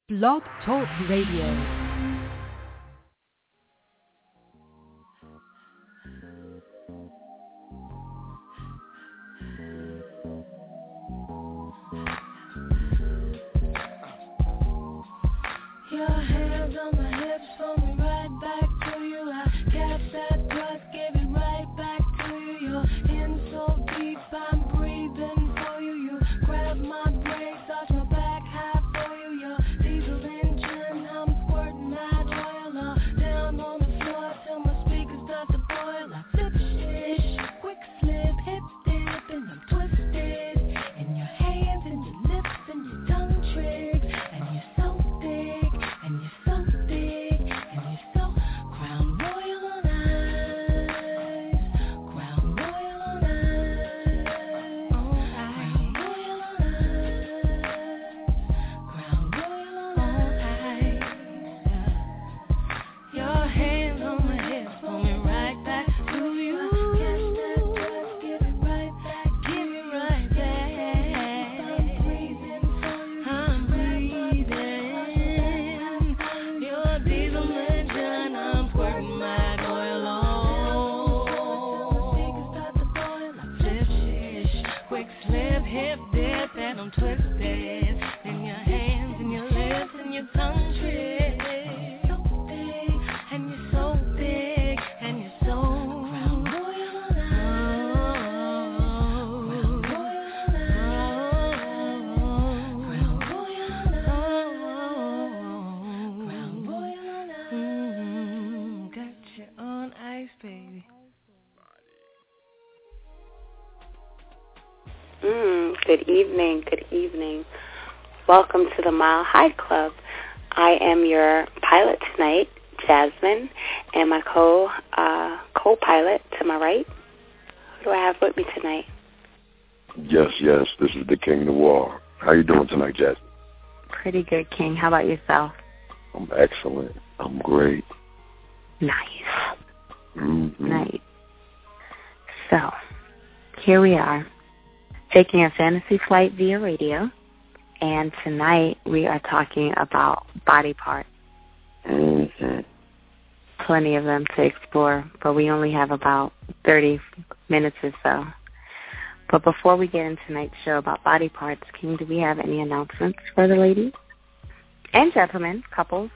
Blog Talk Radio. Your hands on my hips, pull me right back to you. I catch that breath, give it right back to you. You're in so deep, I'm breathing for you. You grab my brain, touch my back half for you. Your diesel engine, I'm squirting that oil all down on the floor till my speakers start to boil. I flip shit, quick slip, hip dip, and I'm twisted in your hands and your lips and your tongue tricks, and you're so thick. And you're so big, and you're so Crown Royal on ice, Crown Royal on ice, Crown Royal on ice, Crown Royal on ice. Your hands on my hips, pull me right back to you. Catch that breath, give it right back, give it right back. I'm breathing for you, I'm breathing. Your diesel engine, I'm squirting my oil on. I flip shish, quick slip, hip dip, and I'm twisted in your hands and your lips and your tongue trick. You're so big, and you're so big, and you're so Crown Royal on ice, Crown Royal on ice, Crown Royal on ice. Got you on ice, baby. Good evening, good evening. Welcome to the Mile High Club. I am your pilot tonight, Jasmine, and my co-pilot to my right. Who do I have with me tonight? Yes, this is the King Noir. How you doing tonight, Jasmine? Pretty good, King. How about yourself? I'm excellent. I'm great. Nice. Mm-hmm. Nice. So, here we are, taking a fantasy flight via radio, and tonight we are talking about body parts. Mm-hmm. Plenty of them to explore, but we only have about 30 minutes or so. But before we get into tonight's show about body parts, King, do we have any announcements for the ladies? And gentlemen, couples?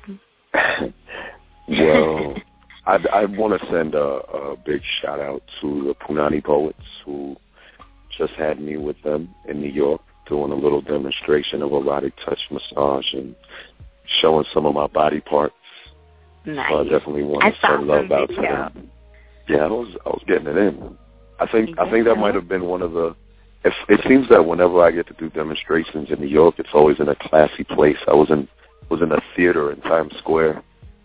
Well, I want to send a big shout-out to the Punani Poets who just had me with them in New York doing a little demonstration of erotic touch massage and showing some of my body parts. Nice. So I definitely want to send love out to them. Yeah, I was getting it in. I think that might have been one of the. It seems that whenever I get to do demonstrations in New York, it's always in a classy place. I was in a theater in Times Square.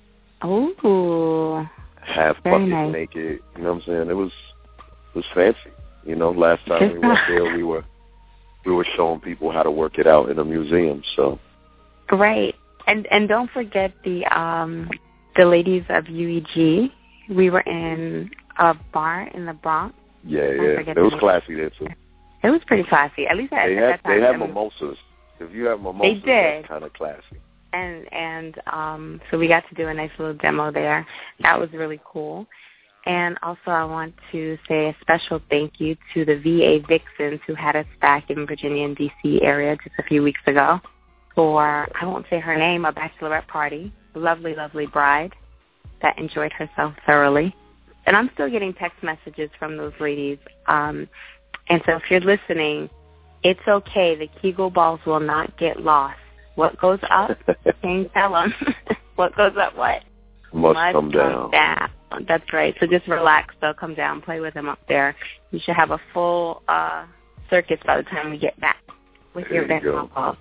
Oh. Half bucket nice. naked. You know what I'm saying? It was fancy. You know, last time we were there, we were showing people how to work it out in a museum. So. Right, and don't forget the ladies of UEG. We were in a bar in the Bronx. Yeah. It was classy there too. It was pretty classy. At least at that time. They had mimosas. If you have mimosas, that's kind of classy. And so we got to do a nice little demo there. That was really cool. And also I want to say a special thank you to the VA Vixens who had us back in Virginia and D.C. area just a few weeks ago for, I won't say her name, a bachelorette party. A lovely, lovely bride that enjoyed herself thoroughly. And I'm still getting text messages from those ladies. And so if you're listening, it's okay. The Kegel balls will not get lost. What goes up, can you tell them? What goes up, what? Must come down. That's right. So just relax. They'll come down. Play with them up there. You should have a full circus by the time we get back with your baseball ball.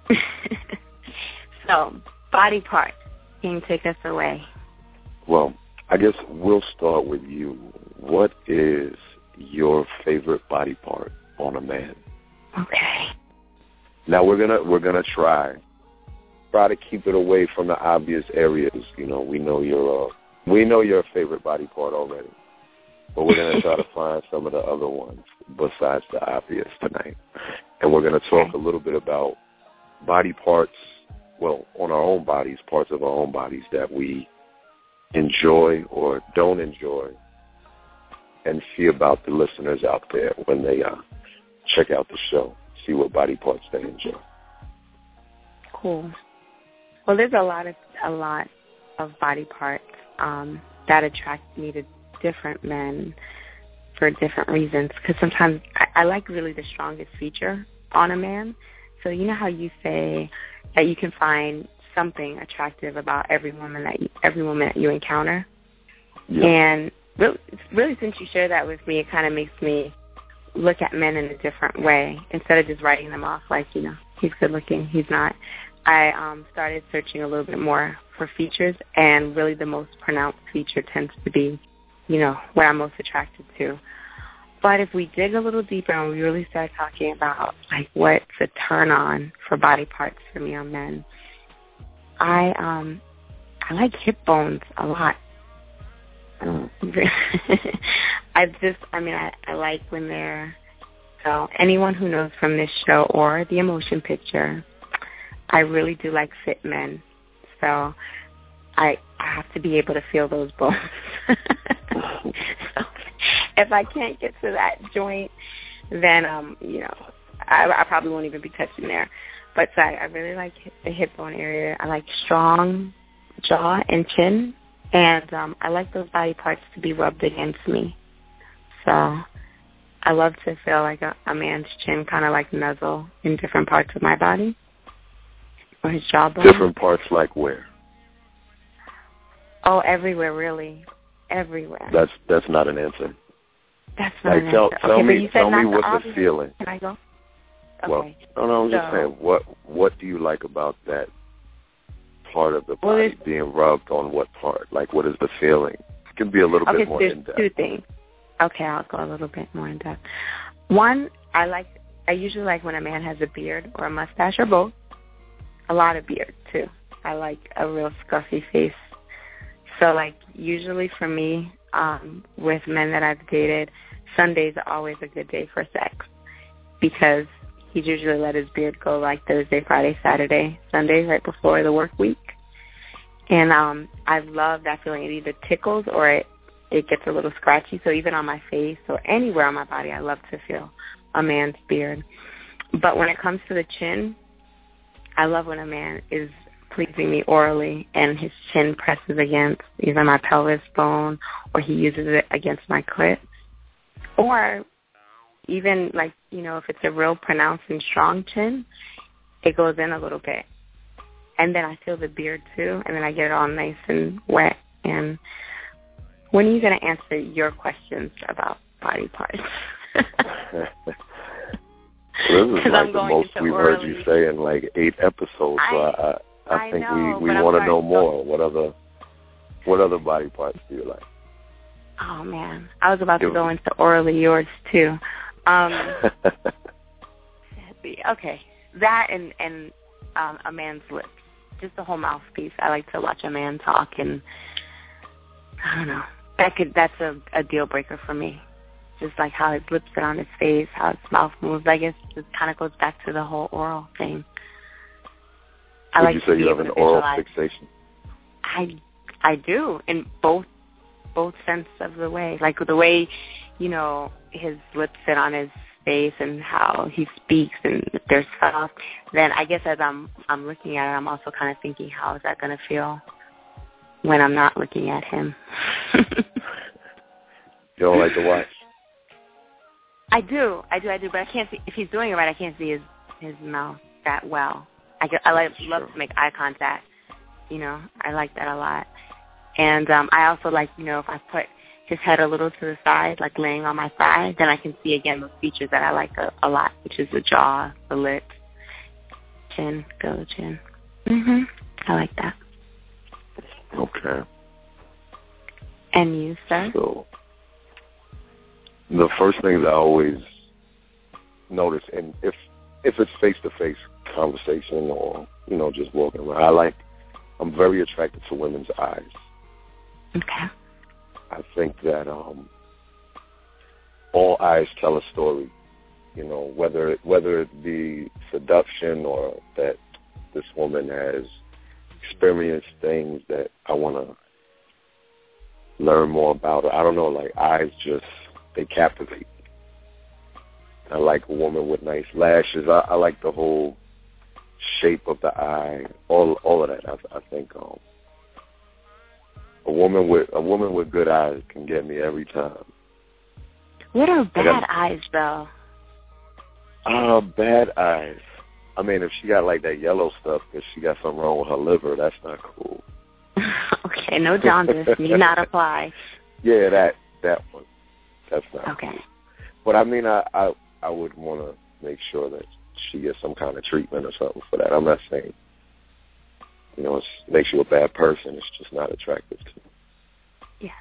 So, body parts. Can you take us away? Well, I guess we'll start with you. What is your favorite body part on a man? Okay. Now we're gonna try to keep it away from the obvious areas. You know, we know your favorite body part already, but we're gonna try to find some of the other ones besides the obvious tonight, and we're gonna talk a little bit about body parts on our own bodies, parts of our own bodies that we enjoy or don't enjoy, and see about the listeners out there when they check out the show, see what body parts they enjoy. Cool. Well, there's a lot of body parts that attract me to different men for different reasons, because sometimes I like really the strongest feature on a man. So you know how you say that you can find something attractive about every woman that you encounter? Yeah. And really, since you share that with me, it kind of makes me look at men in a different way instead of just writing them off like, you know, he's good looking, he's not. I started searching a little bit more for features, and really the most pronounced feature tends to be, you know, what I'm most attracted to. But if we dig a little deeper and we really start talking about, like, what's a turn-on for body parts for me on men, I like hip bones a lot. I like when they're, so anyone who knows from this show or the Emotion Picture, I really do like fit men. So I have to be able to feel those bones. So if I can't get to that joint, then, you know, I probably won't even be touching there. But so I really like the hip bone area. I like strong jaw and chin. And I like those body parts to be rubbed against me. So I love to feel like a man's chin kind of like nuzzle in different parts of my body. Or his jawbone. Different parts like where? Oh, everywhere, really. Everywhere. That's not an answer. That's not an answer. Tell me what the feeling. Can I go? Okay. Well, no, I was just saying, what do you like about that part of the body being rubbed on what part? Like, what is the feeling? It can be a little bit more in-depth. Two things. Okay, I'll go a little bit more in-depth. One, I usually like when a man has a beard or a mustache or both. A lot of beard, too. I like a real scruffy face. So, like, usually for me, with men that I've dated, Sundays are always a good day for sex because he's usually let his beard go like Thursday, Friday, Saturday, Sunday, right before the work week. And I love that feeling. It either tickles or it gets a little scratchy. So even on my face or anywhere on my body, I love to feel a man's beard. But when it comes to the chin, I love when a man is pleasing me orally and his chin presses against either my pelvis bone or he uses it against my clit. Or even, like, you know, if it's a real pronounced and strong chin, it goes in a little bit. And then I feel the beard, too, and then I get it all nice and wet. And when are you going to answer your questions about body parts? This is like the most we've heard you say in like 8 episodes. So I think we want to know more. What other body parts do you like? Oh, man. I was about to go into orally yours, too. Okay. That and a man's lips. Just the whole mouthpiece. I like to watch a man talk, and I don't know. That's a deal breaker for me. Just like how his lips sit on his face, how his mouth moves. I guess it kind of goes back to the whole oral thing. Would you say you have an oral fixation? I do, in both sense of the way. Like the way, you know, his lips sit on his face and how he speaks and if they're soft. Then I guess as I'm looking at it, I'm also kind of thinking, how is that going to feel when I'm not looking at him? You don't like to watch? I do, but I can't see, if he's doing it right, I can't see his mouth that well. Love to make eye contact. You know, I like that a lot. And I also like, you know, if I put his head a little to the side, like laying on my thigh, then I can see again those features that I like a lot, which is the jaw, the lips, chin, go the chin. I like that. Okay. And you, sir? So the first things I always notice, and if it's face-to-face conversation or, you know, just walking around, I'm very attracted to women's eyes. Okay. I think that all eyes tell a story, you know, whether it be seduction or that this woman has experienced things that I want to learn more about her. I don't know, like eyes just, they captivate. I like a woman with nice lashes. I like the whole shape of the eye, all of that. I think a woman with good eyes can get me every time. What are bad eyes, though? Bad eyes. I mean, if she got like that yellow stuff because she got something wrong with her liver, that's not cool. Okay, no jaundice. Need not apply. Yeah, that one. That's not okay. Cool. But I mean, I would want to make sure that she gets some kind of treatment or something for that. I'm not saying, it makes you a bad person. It's just not attractive to me. Yeah.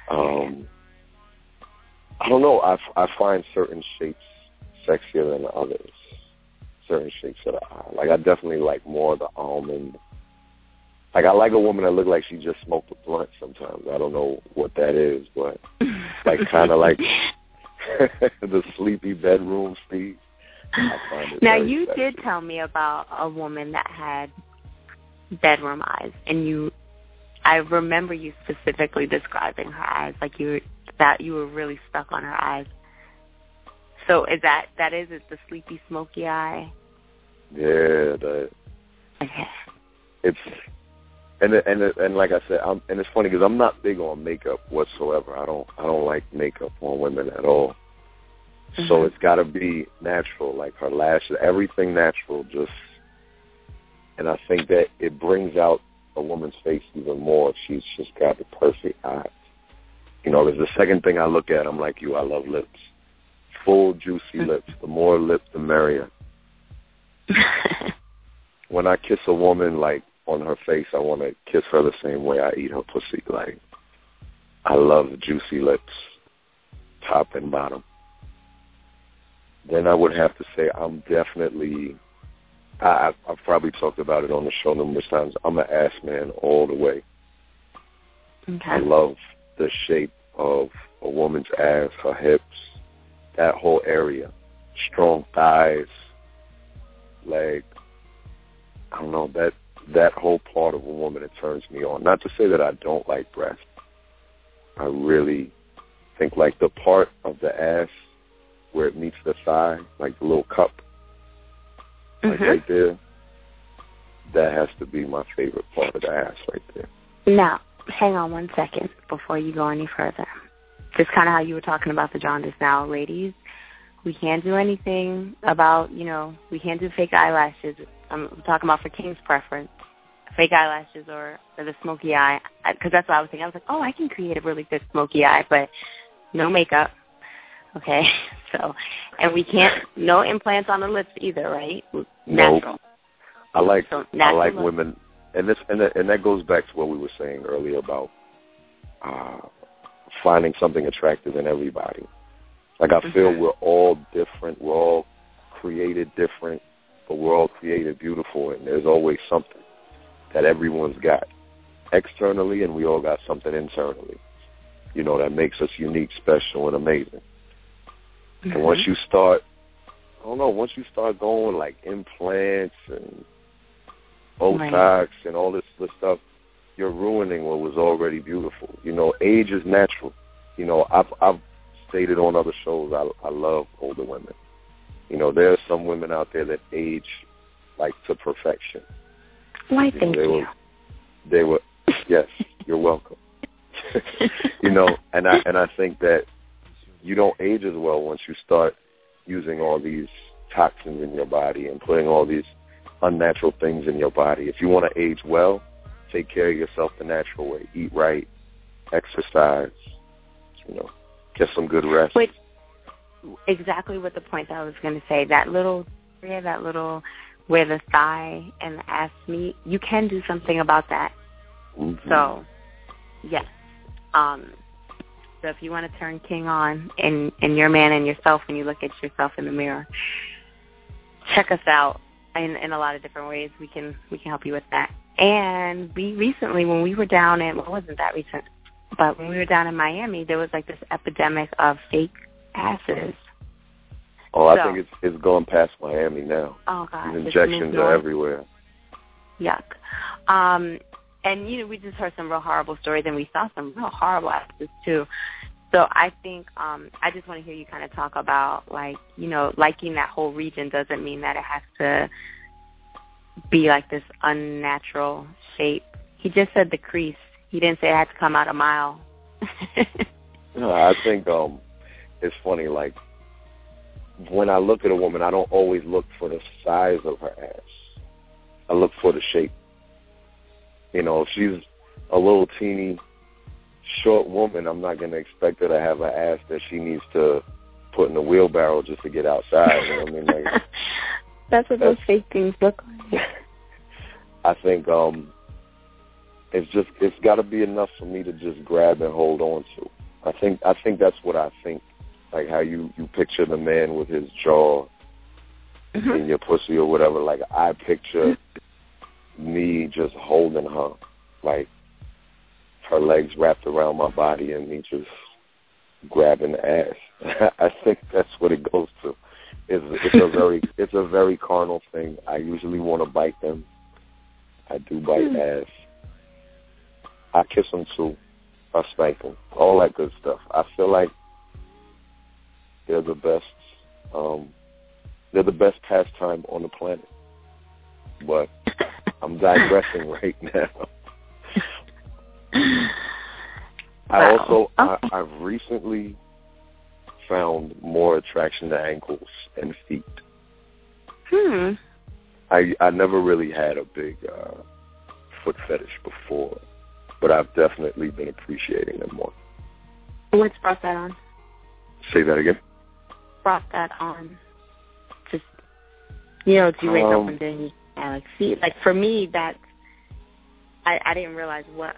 I don't know. I find certain shapes sexier than others. Certain shapes of the eye. Like, I definitely like more the almond. Like, I like a woman that look like she just smoked a blunt sometimes. I don't know what that is, but like kind of like the sleepy bedroom Steve. I find it now, very you sexy. did tell me about a woman that had bedroom eyes, and I remember you specifically describing her eyes, like you were really stuck on her eyes. So is that is it the sleepy, smoky eye? Yeah, Okay. It's and like I said, and it's funny because I'm not big on makeup whatsoever. I don't like makeup on women at all. Mm-hmm. So it's got to be natural, like her lashes, everything natural. And I think that it brings out a woman's face even more if she's just got the perfect eyes. There's the second thing I look at. I'm like you. I love lips, full juicy lips. The more lips, the merrier. When I kiss a woman, like on her face, I want to kiss her the same way I eat her pussy. Like, I love juicy lips, top and bottom. Then I would have to say I'm definitely, I've probably talked about it on the show numerous times, I'm an ass man all the way. Okay. I love the shape of a woman's ass, her hips, that whole area. Strong thighs, leg. I don't know, that whole part of a woman, it turns me on. Not to say that I don't like breasts. I really think like the part of the ass where it meets the thigh, like the little cup, like right there, that has to be my favorite part of the ass right there. Now, hang on one second before you go any further. Just kind of how you were talking about the jaundice now, ladies. We can't do anything about, we can't do fake eyelashes. I'm talking about for King's preference, fake eyelashes or the smoky eye, because that's what I was thinking. I was like, I can create a really good smoky eye, but no makeup. Okay, so, and we can't, no implants on the lips either, right? Natural. Nope. I like lips. women, and that goes back to what we were saying earlier about finding something attractive in everybody. Like, I feel we're all different, we're all created different, but we're all created beautiful, and there's always something that everyone's got externally, and we all got something internally, that makes us unique, special, and amazing. And once you start going like implants and Botox and all this stuff, you're ruining what was already beautiful. Age is natural. I've stated on other shows, I love older women. There are some women out there that age like to perfection. Why, thank you. They were, yes, you're welcome. And I think that you don't age as well once you start using all these toxins in your body and putting all these unnatural things in your body. If you want to age well, take care of yourself the natural way. Eat right, exercise, get some good rest. Which, exactly what the point I was going to say, that little where the thigh and the ass meet, you can do something about that. Mm-hmm. So, yes. So if you want to turn King on in your man and yourself when you look at yourself in the mirror, check us out in a lot of different ways. We can help you with that. And we recently, when we were down in, well, it wasn't that recent, but when we were down in Miami, there was like this epidemic of fake asses. Oh, I think it's gone past Miami now. Oh, God. These injections are everywhere. yuck. And, we just heard some real horrible stories, and we saw some real horrible actors, too. So I think I just want to hear you kind of talk about, liking that whole region doesn't mean that it has to be like this unnatural shape. He just said the crease. He didn't say it had to come out a mile. I think it's funny, like, when I look at a woman, I don't always look for the size of her ass. I look for the shape. If she's a little teeny, short woman, I'm not going to expect her to have an ass that she needs to put in a wheelbarrow just to get outside. You know what I mean? Like, that's what those fake things look like. I think it's got to be enough for me to just grab and hold on to. I think that's what I think. Like how you picture the man with his jaw in your pussy or whatever. Like I picture me just holding her, like her legs wrapped around my body and me just grabbing the ass. I think that's what it goes to. It's a very carnal thing. I usually want to bite them. I do bite ass. I kiss them too. I spank them. All that good stuff. I feel like they're the best. They're the best pastime on the planet. But I'm digressing right now. I've recently found more attraction to ankles and feet. I never really had a big foot fetish before, but I've definitely been appreciating them more. What's brought that on? Say that again? Brought that on. Just, do you wake up and then you see? Like, for me, that's, I didn't realize what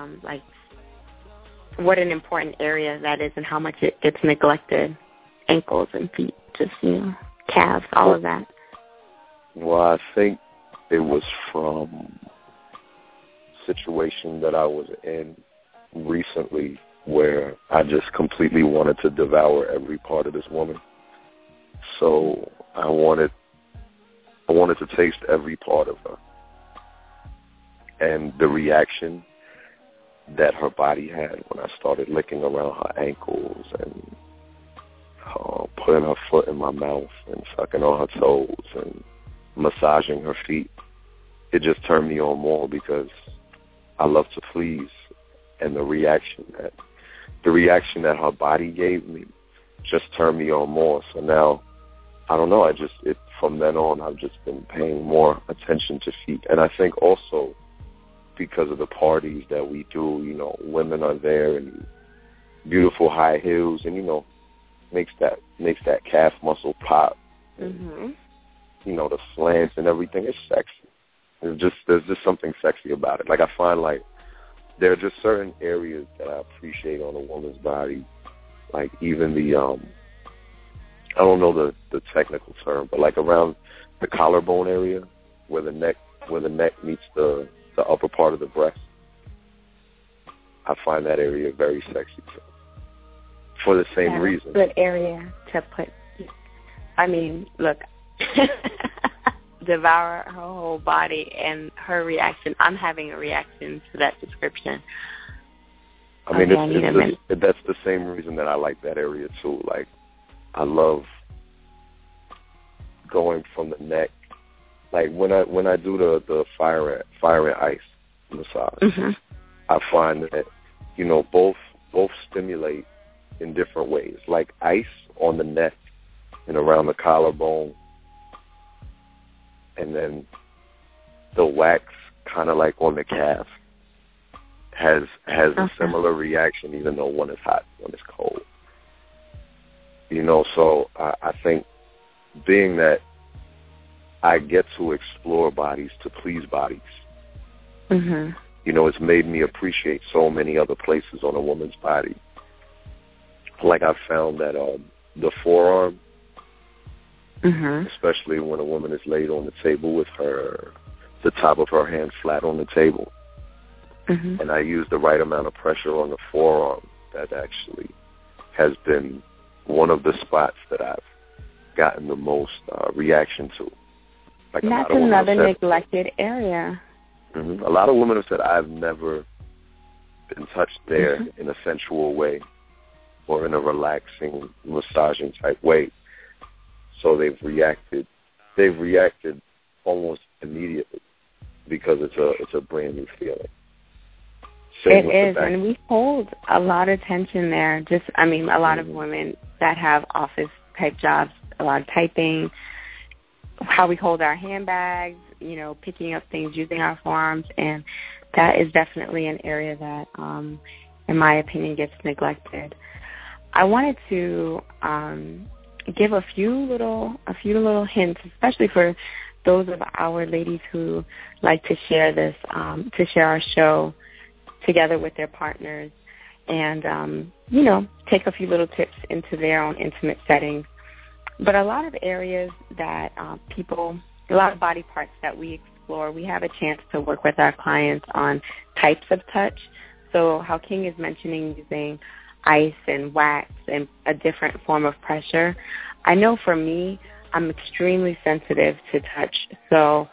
an important area that is and how much it gets neglected. Ankles and feet, just, calves, all of that. Well, I think it was from a situation that I was in recently where I just completely wanted to devour every part of this woman. So I wanted to taste every part of her. And the reaction that her body had when I started licking around her ankles and putting her foot in my mouth and sucking on her toes and massaging her feet, it just turned me on more because I love to please. And the reaction that her body gave me just turned me on more. So now, I don't know, from then on, I've just been paying more attention to feet. And I think also because of the parties that we do, women are there in beautiful high heels and, makes that calf muscle pop. And, the slants and everything is sexy. There's just something sexy about it. Like I find there are just certain areas that I appreciate on a woman's body, like even the I don't know the technical term, but like around the collarbone area where the neck meets the upper part of the breast. I find that area very sexy too. For the same reason. Good area to put. I mean, look, devour her whole body and her reaction. I'm having a reaction to that description. I mean, that's the same reason that I like that area too. Like, I love going from the neck. Like when I do the fire and ice massage, I find that both stimulate in different ways. Like ice on the neck and around the collarbone, and then the wax kind of like on the calf has a similar reaction, even though one is hot, one is cold. So I think being that I get to explore bodies to please bodies, it's made me appreciate so many other places on a woman's body. Like I found that the forearm, especially when a woman is laid on the table with the top of her hand flat on the table, and I use the right amount of pressure on the forearm, that actually has been one of the spots that I've gotten the most reaction to. Like that's another neglected area. Mm-hmm. A lot of women have said, I've never been touched there in a sensual way or in a relaxing, massaging type way. So they've reacted almost immediately because it's a brand new feeling. It is, and we hold a lot of tension there. A lot of women that have office-type jobs, a lot of typing, how we hold our handbags, picking up things, using our forearms, and that is definitely an area that, in my opinion, gets neglected. I wanted to give a few little hints, especially for those of our ladies who like to share this, to share our show together with their partners and, take a few little tips into their own intimate settings. But a lot of areas that a lot of body parts that we explore, we have a chance to work with our clients on types of touch. So how King is mentioning using ice and wax and a different form of pressure. I know for me, I'm extremely sensitive to touch. So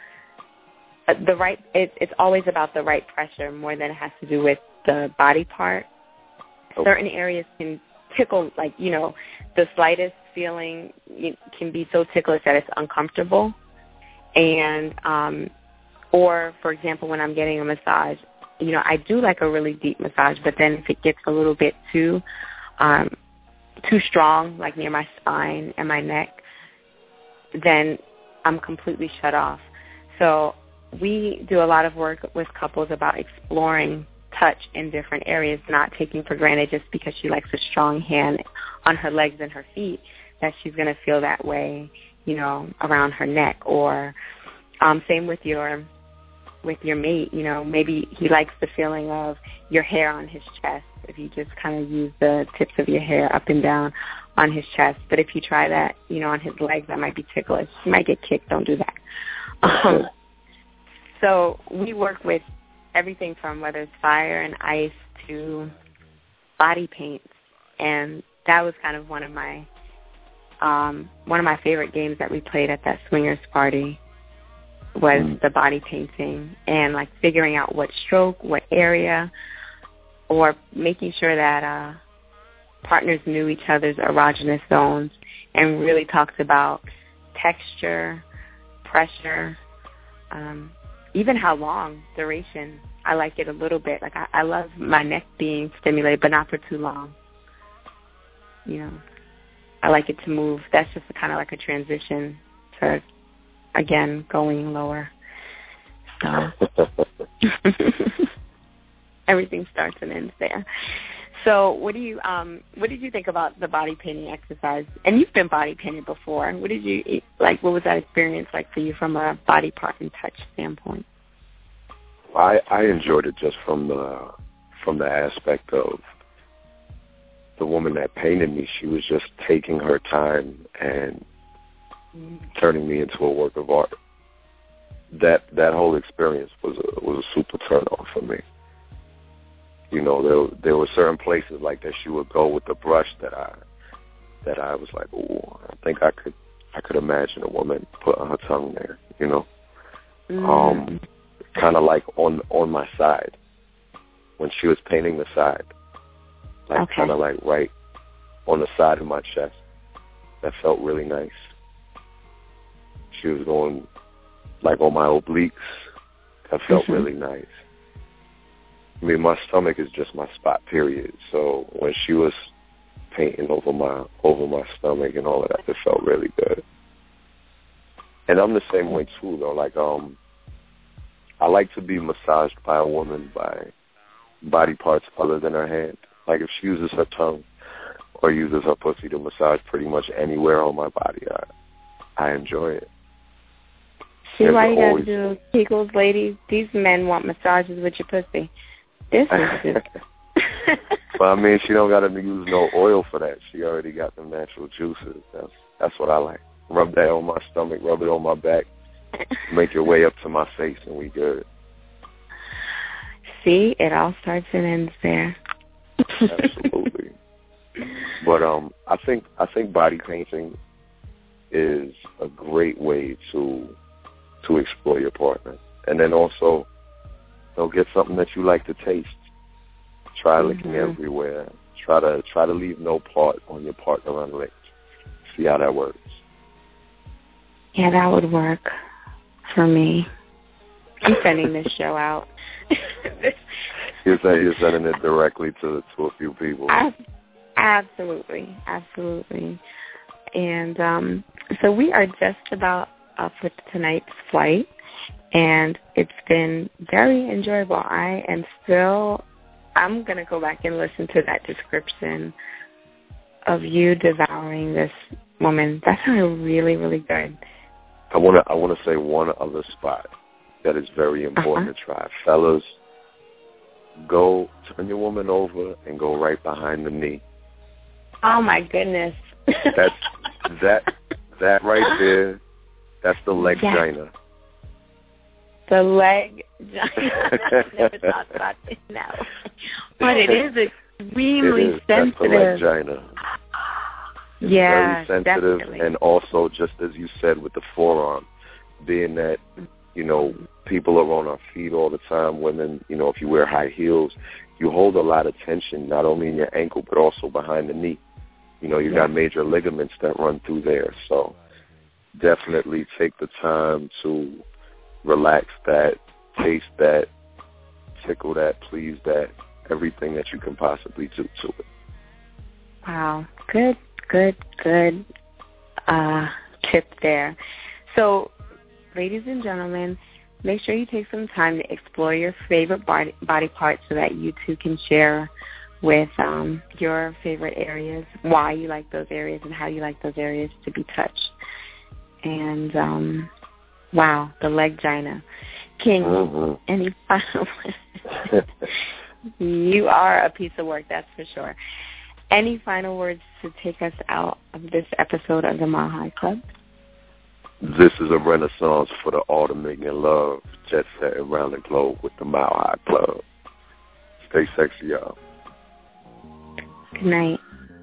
it's always about the right pressure more than it has to do with the body part. Okay. Certain areas can tickle, the slightest feeling can be so ticklish that it's uncomfortable. And, or for example, when I'm getting a massage, I do like a really deep massage, but then if it gets a little bit too strong, like near my spine and my neck, then I'm completely shut off. So we do a lot of work with couples about exploring touch in different areas, not taking for granted just because she likes a strong hand on her legs and her feet that she's going to feel that way, around her neck. Or same with your mate, maybe he likes the feeling of your hair on his chest if you just kind of use the tips of your hair up and down on his chest. But if you try that, on his legs, that might be ticklish. You might get kicked. Don't do that. So we work with everything from whether it's fire and ice to body paints, and that was kind of one of my favorite games that we played at that swingers party was the body painting and like figuring out what stroke, what area, or making sure that partners knew each other's erogenous zones and really talked about texture, pressure, even how long, duration. I like it a little bit. Like I love my neck being stimulated, but not for too long. I like it to move. That's just kind of like a transition to, again, going lower. So everything starts and ends there. So what did you think about the body painting exercise? And you've been body painted before. What was that experience like for you from a body part and touch standpoint? I enjoyed it just from the aspect of the woman that painted me. She was just taking her time and turning me into a work of art. That whole experience was a super turn on for me. There were certain places like that she would go with the brush that I was like, oh, I think I could imagine a woman putting her tongue there. Kind of like on my side when she was painting the side, like okay. Kind of like right on the side of my chest. That felt really nice. She was going like on my obliques. That felt really nice. I mean, my stomach is just my spot, period. So when she was painting over my stomach and all of that, it felt really good. And I'm the same way too, though. Like, I like to be massaged by a woman by body parts other than her hand. Like if she uses her tongue or uses her pussy to massage pretty much anywhere on my body, I enjoy it. See why you gotta do Kegels, ladies? These men want massages with your pussy. This is just... Well, I mean, she don't gotta use no oil for that. She already got the natural juices. That's what I like. Rub that on my stomach, rub it on my back, make your way up to my face, and we good. See, it all starts and ends there. Absolutely. But I think body painting is a great way to to explore your partner. And then also, get something that you like to taste. Try licking everywhere. Try to leave no part on your partner unlicked. See how that works. Yeah, that would work for me. I'm sending this show out. You're sending it directly to a few people. Absolutely. And so we are just about up with tonight's flight, and it's been very enjoyable. I'm going to go back and listen to that description of you devouring this woman. That sounded really, really good. I want to say one other spot that is very important to try. Fellas, go turn your woman over and go right behind the knee. Oh my goodness. That right there, that's the leg gina. The leg gina. I've never thought about it now. But it is extremely sensitive. That's the leg gina. Yeah, very sensitive, definitely. And also, just as you said with the forearm, being that, people are on our feet all the time, women, if you wear high heels, you hold a lot of tension, not only in your ankle, but also behind the knee. You got major ligaments that run through there. So definitely take the time to relax that, taste that, tickle that, please that, everything that you can possibly do to it. Wow. Good tip there. So, ladies and gentlemen, make sure you take some time to explore your favorite body parts so that you two can share with your favorite areas, why you like those areas and how you like those areas to be touched. And, wow, the leg gina. King, any final words? You are a piece of work, that's for sure. Any final words to take us out of this episode of the Mile High Club? This is a renaissance for the art of making love, jet set around the globe with the Mile High Club. Stay sexy, y'all. Good night.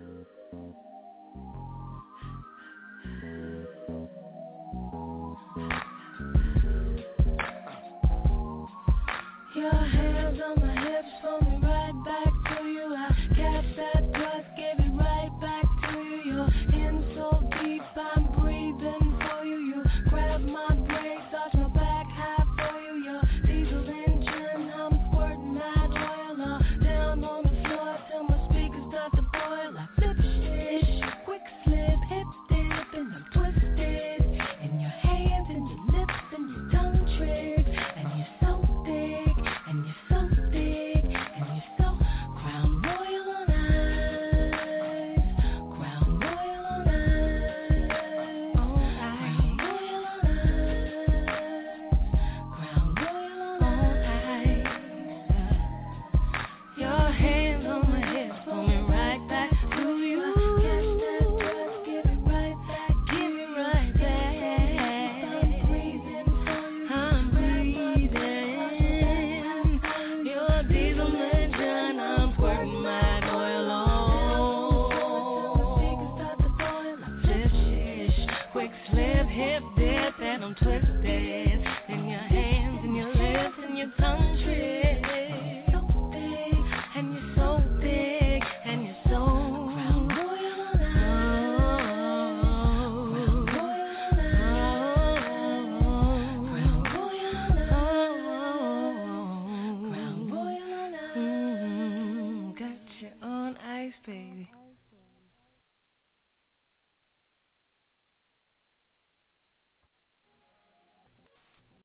Your hands on my hips, pull me right back to you. I catch that buzz, give it right back to you. You're in so deep, I'm breathing for you. You grab my brain, touch my back half for you. Your diesel engine, I'm squirting that oil all down on the floor till my speakers start to boil. I flip shit, quick slip, hip dip, and I'm twisted. In your hands, and your lips, and your tongue tricks, and you're so thick. And you're so thick, and you're so Crown Royal on ice, Crown Royal on ice, Crown Royal on ice, Crown Royal on ice. Your hands on my hips, pull me right back to you. Catch that buzz, give it right back, give it right back. I'm breathing for you, I'm breathing. Your diesel man.